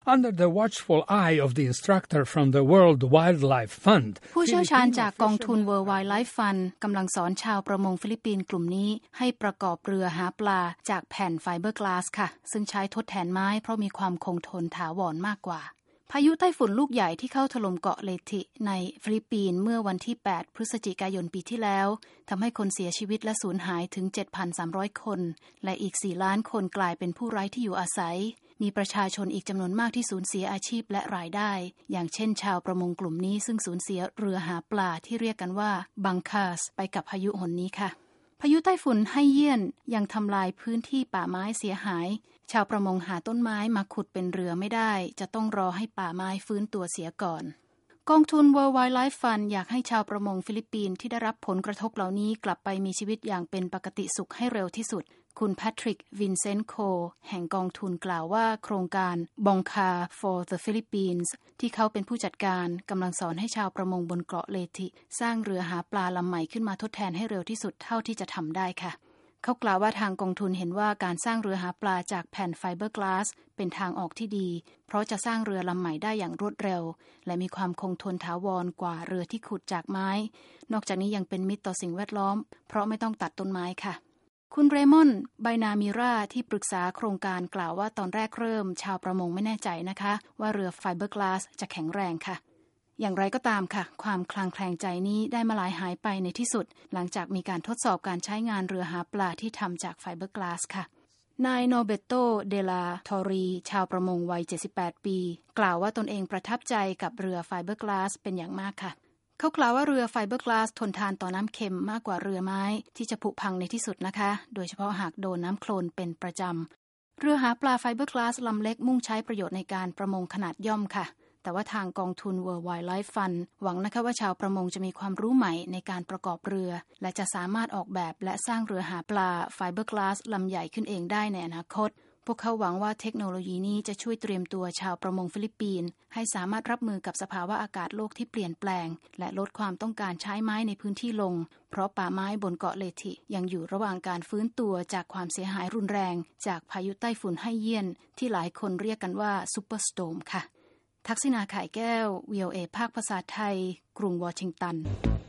under the watchful eye of the instructor from the World Wildlife Fund. ผู้เชี่ยวชาญจากกองทุน World Wildlife Fund กำลังสอนชาวประมงฟิลิปปินส์กลุ่มนี้ให้ประกอบเรือหาปลาจากแผ่นไฟเบอร์กลาสค่ะซึ่งใช้ทดแทนไม้เพราะมีความคงทนถาวรมากกว่าพายุไต้ฝุ่นลูกใหญ่ที่เข้าถล่มเกาะเลทิในฟิลิปปินส์เมื่อวันที่ 8 พฤศจิกายนปีที่แล้วทำให้คนเสียชีวิตและสูญหายถึง 7,300 คนและอีก 4 ล้านคนกลายเป็นผู้ไร้ที่อยู่อาศัยมีประชาชนอีกจำนวนมากที่สูญเสียอาชีพและรายได้อย่างเช่นชาวประมงกลุ่มนี้ซึ่งสูญเสียเรือหาปลาที่เรียกกันว่าบังคาสไปกับพายุหนนี้ค่ะพายุไต้ฝุ่นไฮเยียนยังทำลายพื้นที่ป่าไม้เสียหายชาวประมงหาต้นไม้มาขุดเป็นเรือไม่ได้จะต้องรอให้ป่าไม้ฟื้นตัวเสียก่อนกองทุน World Wildlife Fund อยากให้ชาวประมงฟิลิปปินส์ที่ได้รับผลกระทบเหล่านี้กลับไปมีชีวิตอย่างเป็นปกติสุขให้เร็วที่สุดคุณแพทริกวินเซนต์โคแห่งกองทุนกล่าวว่าโครงการ Bongka for the Philippines ที่เขาเป็นผู้จัดการกำลังสอนให้ชาวประมงบนเกาะเลทิสร้างเรือหาปลาลำใหม่ขึ้นมาทดแทนให้เร็วที่สุดเท่าที่จะทำได้ค่ะเขากล่าวว่าทางกองทุนเห็นว่าการสร้างเรือหาปลาจากแผ่นไฟเบอร์กลาสเป็นทางออกที่ดีเพราะจะสร้างเรือลำใหม่ได้อย่างรวดเร็วและมีความคงทนถาวรกว่าเรือที่ขุดจากไม้นอกจากนี้ยังเป็นมิตรต่อสิ่งแวดล้อมเพราะไม่ต้องตัดต้นไม้ค่ะคุณเรมอนไบนามิราที่ปรึกษาโครงการกล่าวว่าตอนแรกเริ่มชาวประมงไม่แน่ใจนะคะว่าเรือไฟเบอร์กลาสจะแข็งแรงค่ะอย่างไรก็ตามค่ะความคลางแคลงใจนี้ได้มาลายหายไปในที่สุดหลังจากมีการทดสอบการใช้งานเรือหาปลาที่ทำจากไฟเบอร์กลาสค่ะนายโนเบโตเดลาทอรีชาวประมงวัย78ปีกล่าวว่าตนเองประทับใจกับเรือไฟเบอร์กลาสเป็นอย่างมากค่ะเขากล่าวว่าเรือไฟเบอร์กลาสทนทานต่อน้ำเค็มมากกว่าเรือไม้ที่จะผุพังในที่สุดนะคะโดยเฉพาะหากโดนน้ำโคลนเป็นประจำเรือหาปลาไฟเบอร์กลาสลำเล็กมุ่งใช้ประโยชน์ในการประมงขนาดย่อมค่ะแต่ว่าทางกองทุน World Wildlife Fund หวังนะคะว่าชาวประมงจะมีความรู้ใหม่ในการประกอบเรือและจะสามารถออกแบบและสร้างเรือหาปลาไฟเบอร์กลาสลำใหญ่ขึ้นเองได้ในอนาคตพวกเขาหวังว่าเทคโนโลยีนี้จะช่วยเตรียมตัวชาวประมงฟิลิปปินส์ให้สามารถรับมือกับสภาวะอากาศโลกที่เปลี่ยนแปลงและลดความต้องการใช้ไม้ในพื้นที่ลงเพราะป่าไม้บนเกาะเลทิยังอยู่ระหว่างการฟื้นตัวจากความเสียหายรุนแรงจากพายุไต้ฝุ่นไฮเยียนที่หลายคนเรียกกันว่าซูเปอร์สโตร์มค่ะทักษิณา ข่ายแก้ว VOA ภาคภาษาไทยกรุงวอชิงตัน